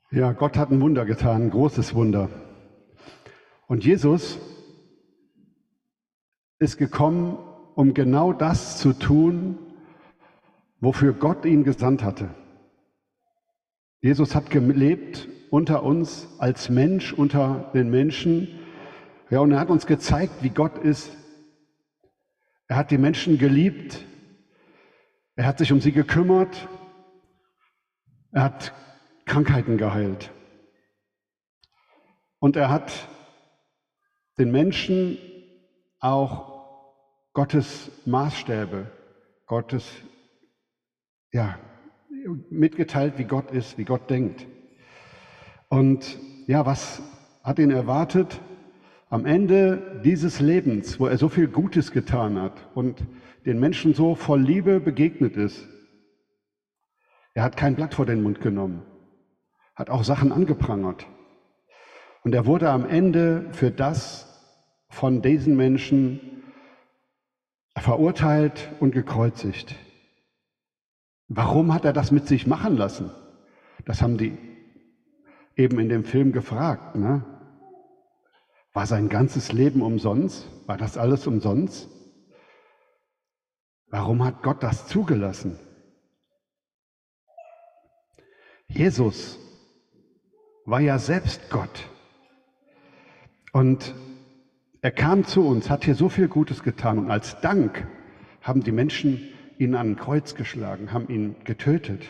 Ja, Gott hat ein Wunder getan, ein großes Wunder. Und Jesus ist gekommen, um genau das zu tun, wofür Gott ihn gesandt hatte. Jesus hat gelebt unter uns als Mensch, unter den Menschen. Ja, und er hat uns gezeigt, wie Gott ist. Er hat die Menschen geliebt. Er hat sich um sie gekümmert. Er hat Krankheiten geheilt. Und er hat den Menschen auch Gottes Maßstäbe, mitgeteilt, wie Gott ist, wie Gott denkt. Und ja, was hat ihn erwartet? Am Ende dieses Lebens, wo er so viel Gutes getan hat und den Menschen so voll Liebe begegnet ist. Er hat kein Blatt vor den Mund genommen, hat auch Sachen angeprangert. Und er wurde am Ende für das von diesen Menschen verurteilt und gekreuzigt. Warum hat er das mit sich machen lassen? Das haben die eben in dem Film gefragt. Ne? War sein ganzes Leben umsonst? War das alles umsonst? Warum hat Gott das zugelassen? Jesus war ja selbst Gott. Und er kam zu uns, hat hier so viel Gutes getan. Und als Dank haben die Menschen ihn an ein Kreuz geschlagen, haben ihn getötet.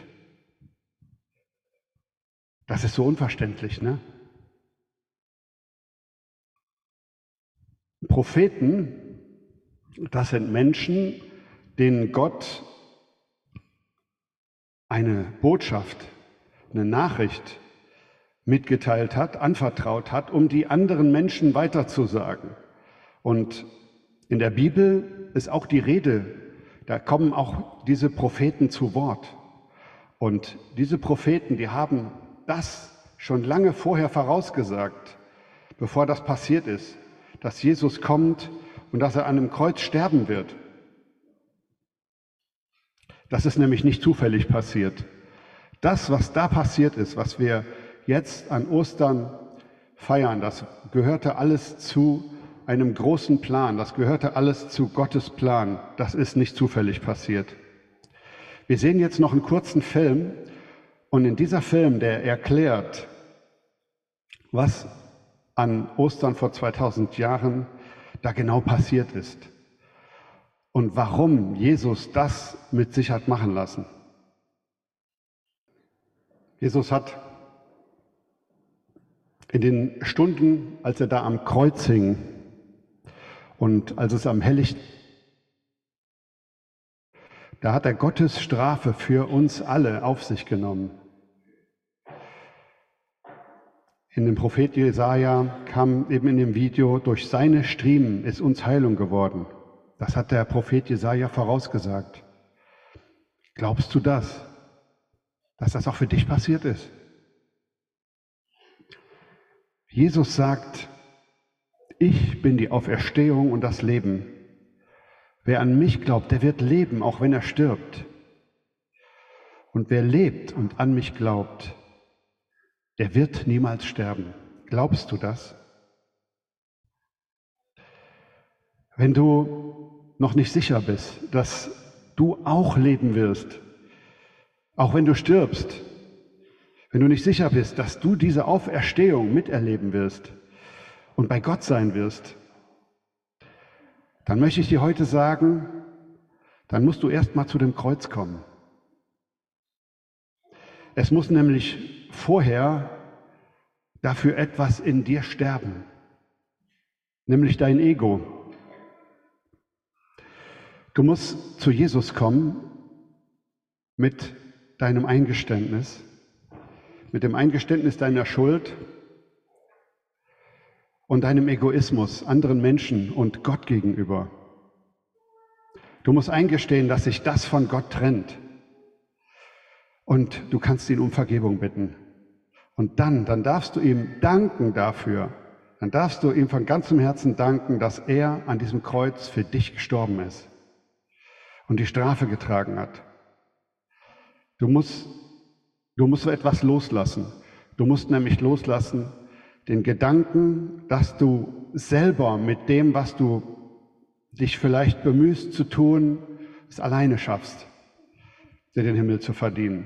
Das ist so unverständlich, ne? Propheten, das sind Menschen, denen Gott eine Botschaft, eine Nachricht mitgeteilt hat, anvertraut hat, um die anderen Menschen weiterzusagen. Und in der Bibel ist auch die Rede, da kommen auch diese Propheten zu Wort. Und diese Propheten, die haben das schon lange vorher vorausgesagt, bevor das passiert ist, dass Jesus kommt und dass er an einem Kreuz sterben wird. Das ist nämlich nicht zufällig passiert. Das, was da passiert ist, was wir jetzt an Ostern feiern, das gehörte alles zu einem großen Plan, das gehörte alles zu Gottes Plan. Das ist nicht zufällig passiert. Wir sehen jetzt noch einen kurzen Film und in dieser Film, der erklärt, was an Ostern vor 2000 Jahren da genau passiert ist und warum Jesus das mit sich hat machen lassen. Jesus hat in den Stunden, als er da am Kreuz hing und als es am helllichten, da hat er Gottes Strafe für uns alle auf sich genommen. In dem Prophet Jesaja kam eben in dem Video, durch seine Striemen ist uns Heilung geworden. Das hat der Prophet Jesaja vorausgesagt. Glaubst du das? Dass das auch für dich passiert ist? Jesus sagt, ich bin die Auferstehung und das Leben. Wer an mich glaubt, der wird leben, auch wenn er stirbt. Und wer lebt und an mich glaubt, der wird niemals sterben. Glaubst du das? Wenn du noch nicht sicher bist, dass du auch leben wirst, auch wenn du stirbst, wenn du nicht sicher bist, dass du diese Auferstehung miterleben wirst und bei Gott sein wirst, dann möchte ich dir heute sagen, dann musst du erst mal zu dem Kreuz kommen. Es muss nämlich vorher dafür etwas in dir sterben, nämlich dein Ego. Du musst zu Jesus kommen mit deinem Eingeständnis, mit dem Eingeständnis deiner Schuld und deinem Egoismus anderen Menschen und Gott gegenüber. Du musst eingestehen, dass sich das von Gott trennt. Und du kannst ihn um Vergebung bitten. Und dann darfst du ihm danken dafür. Dann darfst du ihm von ganzem Herzen danken, dass er an diesem Kreuz für dich gestorben ist und die Strafe getragen hat. Du musst so etwas loslassen. Du musst nämlich loslassen den Gedanken, dass du selber mit dem, was du dich vielleicht bemühst zu tun, es alleine schaffst, dir den Himmel zu verdienen.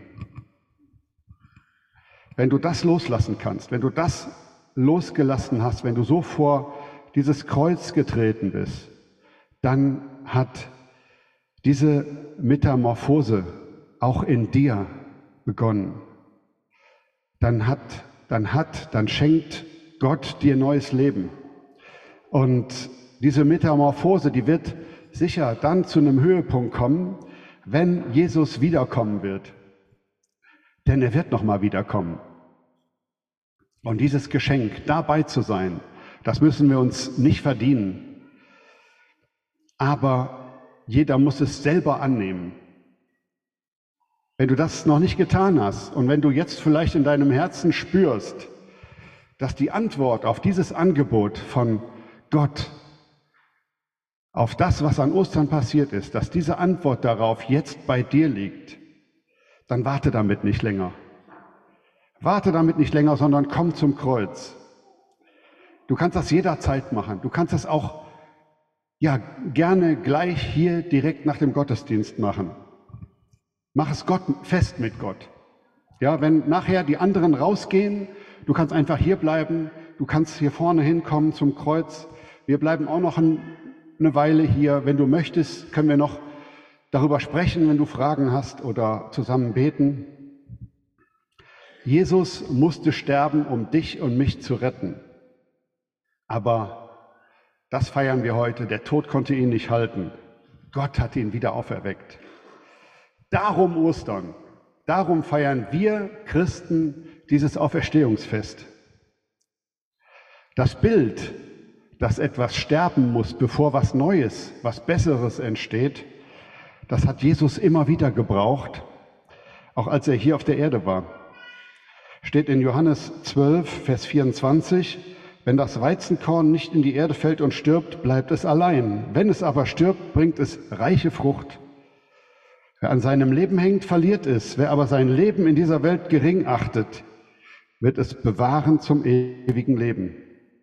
Wenn du das loslassen kannst, wenn du das losgelassen hast, wenn du so vor dieses Kreuz getreten bist, dann hat diese Metamorphose auch in dir begonnen. Dann schenkt Gott dir neues Leben. Und diese Metamorphose, die wird sicher dann zu einem Höhepunkt kommen, wenn Jesus wiederkommen wird. Denn er wird nochmal wiederkommen. Und dieses Geschenk, dabei zu sein, das müssen wir uns nicht verdienen. Aber jeder muss es selber annehmen. Wenn du das noch nicht getan hast und wenn du jetzt vielleicht in deinem Herzen spürst, dass die Antwort auf dieses Angebot von Gott, auf das, was an Ostern passiert ist, dass diese Antwort darauf jetzt bei dir liegt, dann warte damit nicht länger. Warte damit nicht länger, sondern komm zum Kreuz. Du kannst das jederzeit machen. Du kannst das auch gerne gleich hier direkt nach dem Gottesdienst machen. Mach es fest mit Gott. Ja, wenn nachher die anderen rausgehen, du kannst einfach hier bleiben, du kannst hier vorne hinkommen zum Kreuz. Wir bleiben auch noch eine Weile hier. Wenn du möchtest, können wir noch darüber sprechen, wenn du Fragen hast oder zusammen beten. Jesus musste sterben, um dich und mich zu retten. Aber das feiern wir heute. Der Tod konnte ihn nicht halten. Gott hat ihn wieder auferweckt. Darum Ostern. Darum feiern wir Christen dieses Auferstehungsfest. Das Bild, dass etwas sterben muss, bevor was Neues, was Besseres entsteht, das hat Jesus immer wieder gebraucht, auch als er hier auf der Erde war. Steht in Johannes 12, Vers 24, wenn das Weizenkorn nicht in die Erde fällt und stirbt, bleibt es allein. Wenn es aber stirbt, bringt es reiche Frucht. Wer an seinem Leben hängt, verliert es. Wer aber sein Leben in dieser Welt gering achtet, wird es bewahren zum ewigen Leben.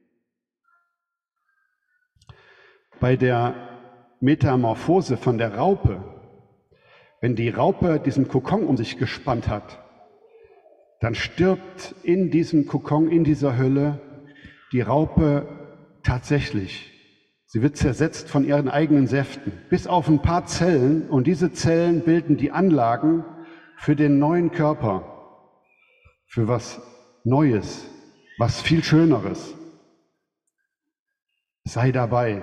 Bei der Metamorphose von der Raupe, wenn die Raupe diesen Kokon um sich gespannt hat, dann stirbt in diesem Kokon, in dieser Hülle, die Raupe tatsächlich. Sie wird zersetzt von ihren eigenen Säften, bis auf ein paar Zellen. Und diese Zellen bilden die Anlagen für den neuen Körper, für was Neues, was viel Schöneres. Sei dabei,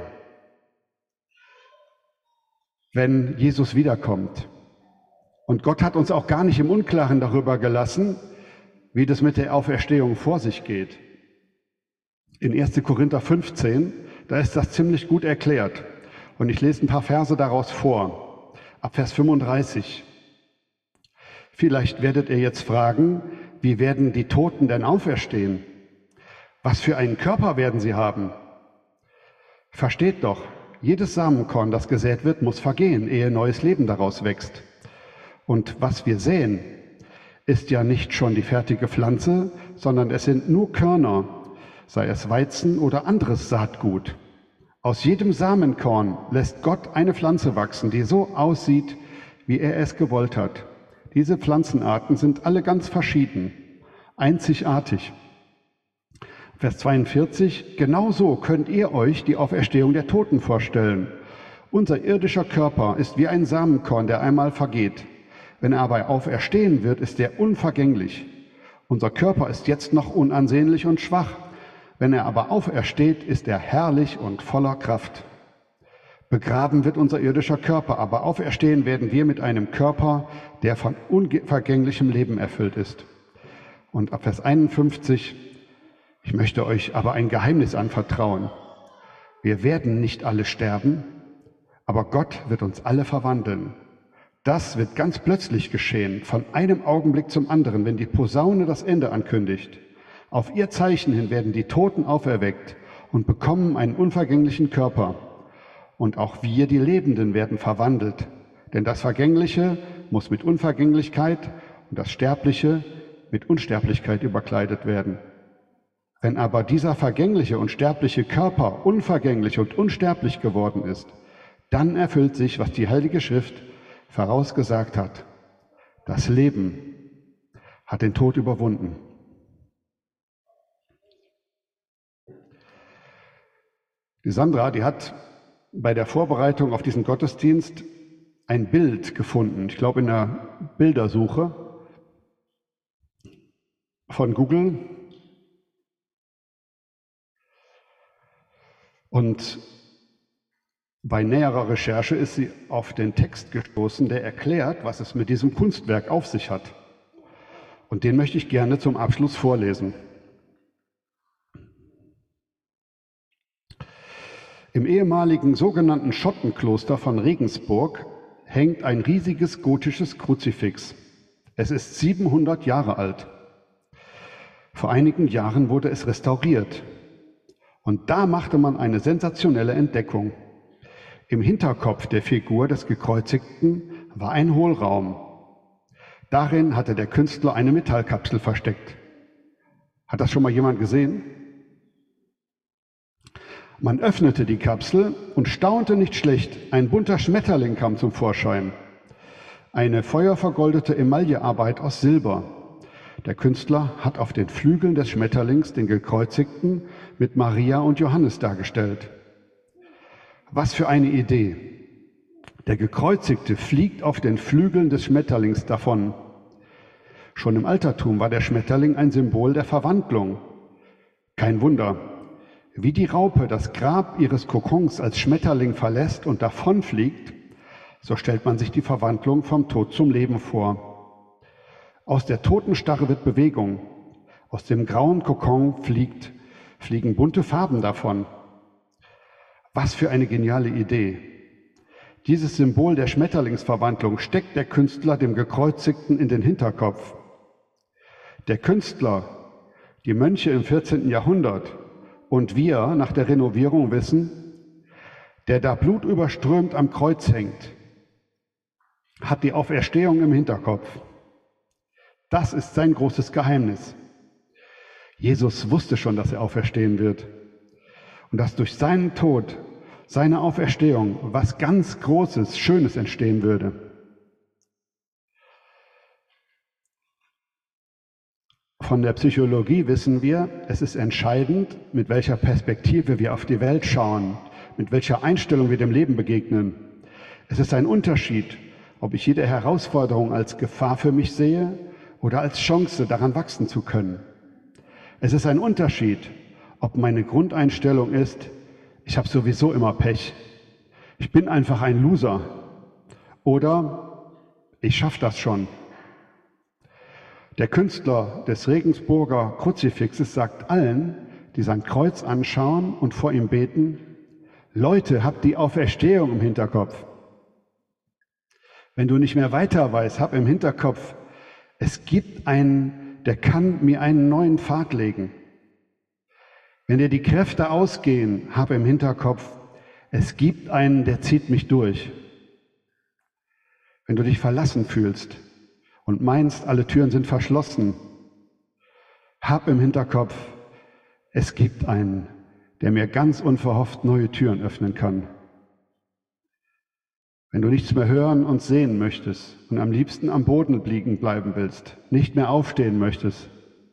wenn Jesus wiederkommt. Und Gott hat uns auch gar nicht im Unklaren darüber gelassen, wie das mit der Auferstehung vor sich geht. In 1. Korinther 15, da ist das ziemlich gut erklärt. Und ich lese ein paar Verse daraus vor, ab Vers 35. Vielleicht werdet ihr jetzt fragen, wie werden die Toten denn auferstehen? Was für einen Körper werden sie haben? Versteht doch, jedes Samenkorn, das gesät wird, muss vergehen, ehe neues Leben daraus wächst. Und was wir sehen, ist ja nicht schon die fertige Pflanze, sondern es sind nur Körner, sei es Weizen oder anderes Saatgut. Aus jedem Samenkorn lässt Gott eine Pflanze wachsen, die so aussieht, wie er es gewollt hat. Diese Pflanzenarten sind alle ganz verschieden, einzigartig. Vers 42, genauso könnt ihr euch die Auferstehung der Toten vorstellen. Unser irdischer Körper ist wie ein Samenkorn, der einmal vergeht. Wenn er aber auferstehen wird, ist er unvergänglich. Unser Körper ist jetzt noch unansehnlich und schwach. Wenn er aber aufersteht, ist er herrlich und voller Kraft. Begraben wird unser irdischer Körper, aber auferstehen werden wir mit einem Körper, der von unvergänglichem Leben erfüllt ist. Und ab Vers 51, ich möchte euch aber ein Geheimnis anvertrauen. Wir werden nicht alle sterben, aber Gott wird uns alle verwandeln. Das wird ganz plötzlich geschehen, von einem Augenblick zum anderen, wenn die Posaune das Ende ankündigt. Auf ihr Zeichen hin werden die Toten auferweckt und bekommen einen unvergänglichen Körper. Und auch wir, die Lebenden, werden verwandelt. Denn das Vergängliche muss mit Unvergänglichkeit und das Sterbliche mit Unsterblichkeit überkleidet werden. Wenn aber dieser vergängliche und sterbliche Körper unvergänglich und unsterblich geworden ist, dann erfüllt sich, was die Heilige Schrift vorausgesagt hat. Das Leben hat den Tod überwunden. Die Sandra, die hat bei der Vorbereitung auf diesen Gottesdienst ein Bild gefunden, ich glaube in der Bildersuche von Google. Und bei näherer Recherche ist sie auf den Text gestoßen, der erklärt, was es mit diesem Kunstwerk auf sich hat. Und den möchte ich gerne zum Abschluss vorlesen. Im ehemaligen sogenannten Schottenkloster von Regensburg hängt ein riesiges gotisches Kruzifix. Es ist 700 Jahre alt. Vor einigen Jahren wurde es restauriert. Und da machte man eine sensationelle Entdeckung. Im Hinterkopf der Figur des Gekreuzigten war ein Hohlraum. Darin hatte der Künstler eine Metallkapsel versteckt. Hat das schon mal jemand gesehen? Man öffnete die Kapsel und staunte nicht schlecht. Ein bunter Schmetterling kam zum Vorschein. Eine feuervergoldete Emaillearbeit aus Silber. Der Künstler hat auf den Flügeln des Schmetterlings den Gekreuzigten mit Maria und Johannes dargestellt. Was für eine Idee! Der Gekreuzigte fliegt auf den Flügeln des Schmetterlings davon. Schon im Altertum war der Schmetterling ein Symbol der Verwandlung. Kein Wunder, wie die Raupe das Grab ihres Kokons als Schmetterling verlässt und davonfliegt, so stellt man sich die Verwandlung vom Tod zum Leben vor. Aus der Totenstarre wird Bewegung. Aus dem grauen Kokon fliegen bunte Farben davon. Was für eine geniale Idee! Dieses Symbol der Schmetterlingsverwandlung steckt der Künstler dem Gekreuzigten in den Hinterkopf. Der Künstler, die Mönche im 14. Jahrhundert und wir nach der Renovierung wissen, der da blutüberströmt am Kreuz hängt, hat die Auferstehung im Hinterkopf. Das ist sein großes Geheimnis. Jesus wusste schon, dass er auferstehen wird und dass durch seinen Tod, seine Auferstehung, was ganz Großes, Schönes entstehen würde. Von der Psychologie wissen wir, es ist entscheidend, mit welcher Perspektive wir auf die Welt schauen, mit welcher Einstellung wir dem Leben begegnen. Es ist ein Unterschied, ob ich jede Herausforderung als Gefahr für mich sehe oder als Chance, daran wachsen zu können. Es ist ein Unterschied, ob meine Grundeinstellung ist, ich habe sowieso immer Pech, ich bin einfach ein Loser oder ich schaffe das schon. Der Künstler des Regensburger Kruzifixes sagt allen, die sein Kreuz anschauen und vor ihm beten, Leute, habt die Auferstehung im Hinterkopf. Wenn du nicht mehr weiter weißt, hab im Hinterkopf, es gibt einen, der kann mir einen neuen Pfad legen. Wenn dir die Kräfte ausgehen, hab im Hinterkopf, es gibt einen, der zieht mich durch. Wenn du dich verlassen fühlst und meinst, alle Türen sind verschlossen, hab im Hinterkopf, es gibt einen, der mir ganz unverhofft neue Türen öffnen kann. Wenn du nichts mehr hören und sehen möchtest und am liebsten am Boden liegen bleiben willst, nicht mehr aufstehen möchtest,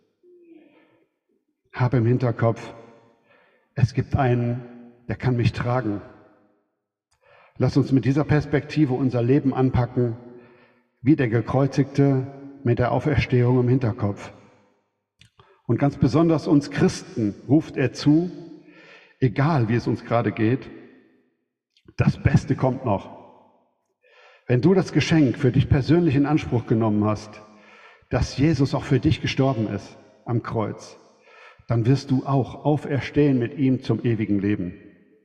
hab im Hinterkopf, es gibt einen, der kann mich tragen. Lass uns mit dieser Perspektive unser Leben anpacken, wie der Gekreuzigte mit der Auferstehung im Hinterkopf. Und ganz besonders uns Christen ruft er zu, egal wie es uns gerade geht, das Beste kommt noch. Wenn du das Geschenk für dich persönlich in Anspruch genommen hast, dass Jesus auch für dich gestorben ist am Kreuz, dann wirst du auch auferstehen mit ihm zum ewigen Leben.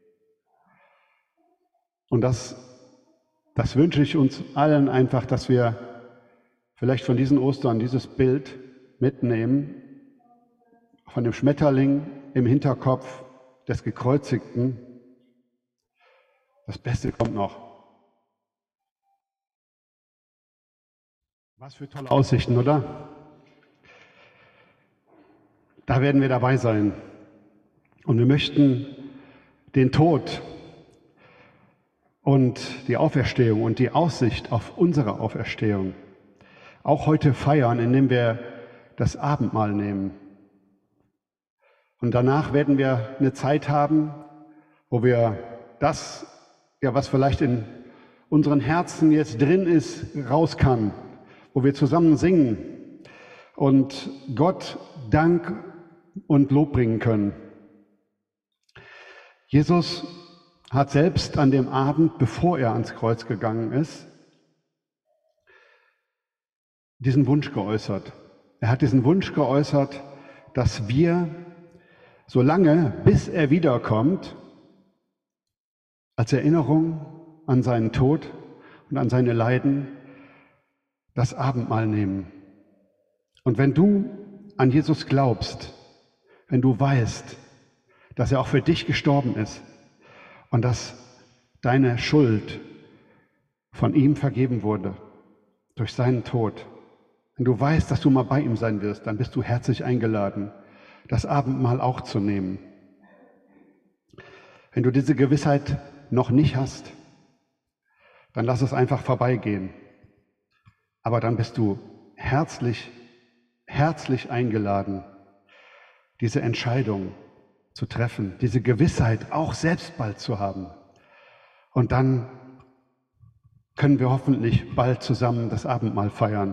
Und das wünsche ich uns allen einfach, dass wir vielleicht von diesen Ostern dieses Bild mitnehmen, von dem Schmetterling im Hinterkopf des Gekreuzigten. Das Beste kommt noch. Was für tolle Aussichten, oder? Da werden wir dabei sein. Und wir möchten den Tod und die Auferstehung und die Aussicht auf unsere Auferstehung auch heute feiern, indem wir das Abendmahl nehmen. Und danach werden wir eine Zeit haben, wo wir das, ja, was vielleicht in unseren Herzen jetzt drin ist, raus kann, wo wir zusammen singen und Gott Dank und Lob bringen können. Jesus hat selbst an dem Abend, bevor er ans Kreuz gegangen ist, diesen Wunsch geäußert. Er hat diesen Wunsch geäußert, dass wir, solange bis er wiederkommt, als Erinnerung an seinen Tod und an seine Leiden, das Abendmahl nehmen. Und wenn du an Jesus glaubst, wenn du weißt, dass er auch für dich gestorben ist und dass deine Schuld von ihm vergeben wurde durch seinen Tod, wenn du weißt, dass du mal bei ihm sein wirst, dann bist du herzlich eingeladen, das Abendmahl auch zu nehmen. Wenn du diese Gewissheit noch nicht hast, dann lass es einfach vorbeigehen. Aber dann bist du herzlich eingeladen, diese Entscheidung zu treffen, diese Gewissheit auch selbst bald zu haben. Und dann können wir hoffentlich bald zusammen das Abendmahl feiern.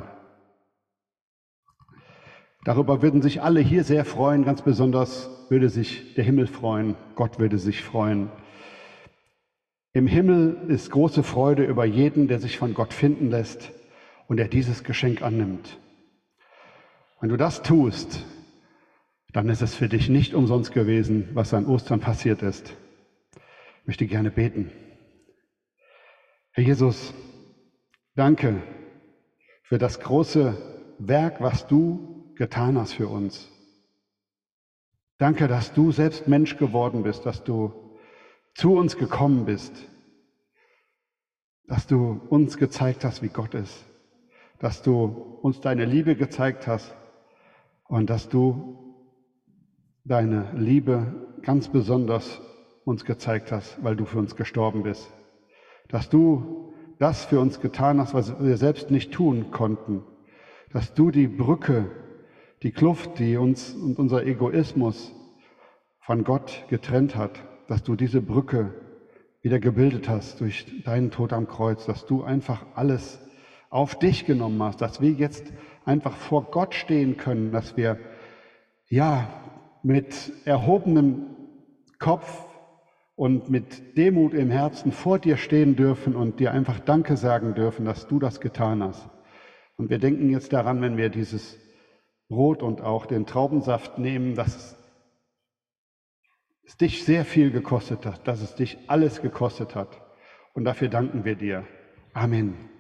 Darüber würden sich alle hier sehr freuen, ganz besonders würde sich der Himmel freuen, Gott würde sich freuen. Im Himmel ist große Freude über jeden, der sich von Gott finden lässt und der dieses Geschenk annimmt. Wenn du das tust, dann ist es für dich nicht umsonst gewesen, was an Ostern passiert ist. Ich möchte gerne beten. Herr Jesus, danke für das große Werk, was du getan hast für uns. Danke, dass du selbst Mensch geworden bist, dass du zu uns gekommen bist, dass du uns gezeigt hast, wie Gott ist, dass du uns deine Liebe gezeigt hast und dass du deine Liebe ganz besonders uns gezeigt hast, weil du für uns gestorben bist. Dass du das für uns getan hast, was wir selbst nicht tun konnten. Dass du die Brücke, die Kluft, die uns und unser Egoismus von Gott getrennt hat, dass du diese Brücke wieder gebildet hast durch deinen Tod am Kreuz, dass du einfach alles auf dich genommen hast, dass wir jetzt einfach vor Gott stehen können, dass wir mit erhobenem Kopf und mit Demut im Herzen vor dir stehen dürfen und dir einfach Danke sagen dürfen, dass du das getan hast. Und wir denken jetzt daran, wenn wir dieses Brot und auch den Traubensaft nehmen, dass es dich sehr viel gekostet hat, dass es dich alles gekostet hat. Und dafür danken wir dir. Amen.